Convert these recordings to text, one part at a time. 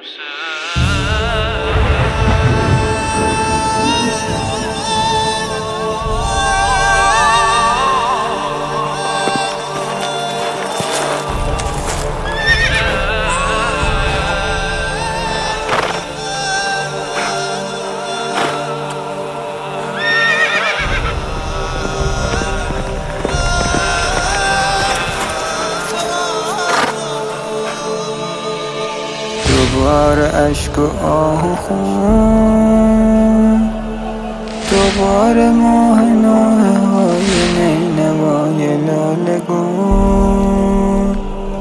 دوباره اشک و آه و خون، دوباره ماه نوحه های نینوای لاله گون.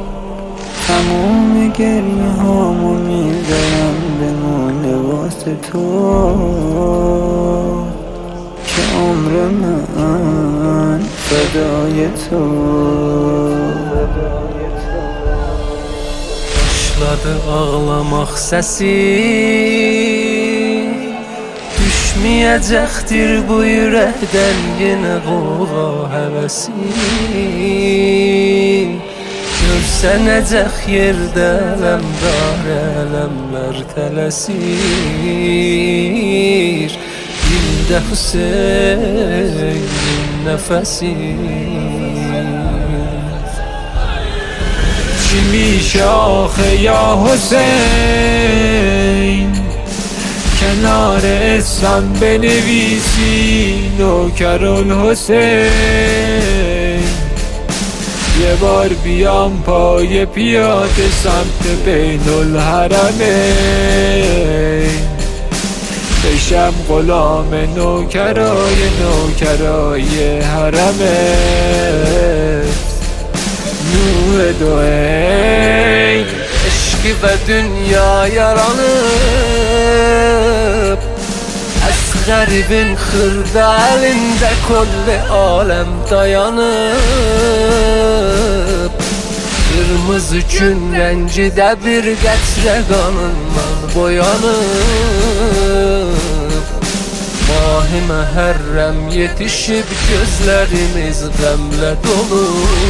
تموم گریه هامو میذارم بمونه واسه تو که عمر من فدای تو. Başladı ağlamaq səsi, düşməyəcəkdir bu ürəkdən yenə qoğa həvəsi. Görsənəcək yerdə ələmdar ələmlər tələsir, dildə Hüseynin nəfəsi. چی میشه آخه یا حسین، کنار اسمم بنویسی نوکرالحسین. یه بار بیام پای پیاده سمت بین الحرمین، بشم غلام نوکرای حرمت. نور دوین Eşki ve dünya yaranıp, az garibin xırda elinde kolli alem dayanıp. Kırmızı gün rencide bir qətrə qanından boyanıp. Mahi məhərrəm yetişib gözlərimiz qəmlə dolu,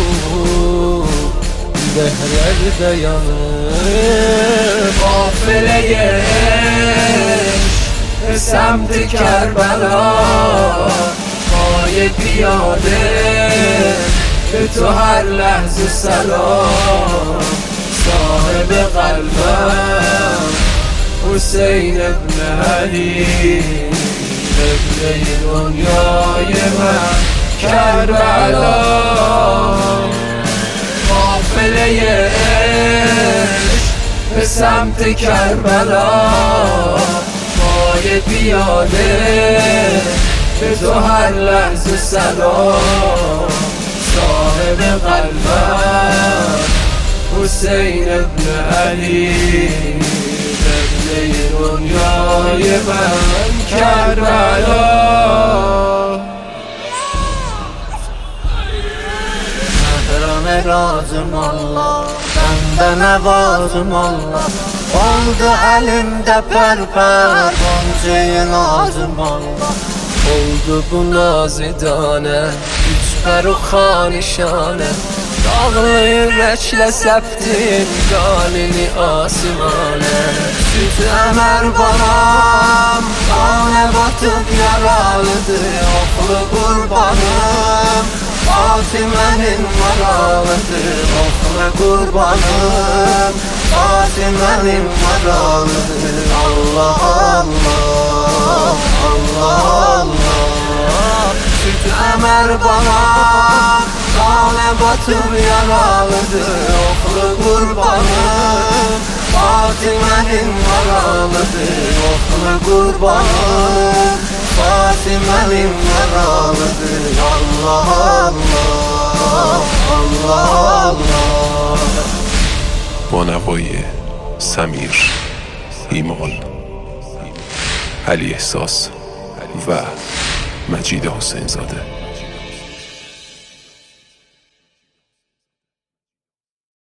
dehrlerde yanıp. Afile geç semti Kerbela, payı piyade به تو هر لحظه سلام. صاحب قلبم حسین ابن علی، قبله دنیای من کربلا. قافله عشق به سمت کربلا، پای پیاده به تو هر لحظه سلام. صاحب قلبم حسین ابن علی، قبله دنیای من کربلا. Razım Allah, bende nevazım Allah. Oldu elimde perper, gonca nazım Allah. Oldu bu nazidane, üç perukhanişane. Dağlı ürəklə səptin qalini asimane. Süt əmər balam, qanə batıb yaralıdır. Oxlu qurbanım, Fatimənin maralıdır. Oxlu qurbanım, Fatimənin maralıdır. Allah Allah, Allah Allah. Süt əmər balam, qanə batıb yaralıdır. Oxlu qurbanım, Fatimənin maralıdır. Oxlu qurbanım, Fatimənin maralıdır. Allah Allah, Allah Allah. با نوای سمیر، ایمان، علی احساس و مجید حسین زاده.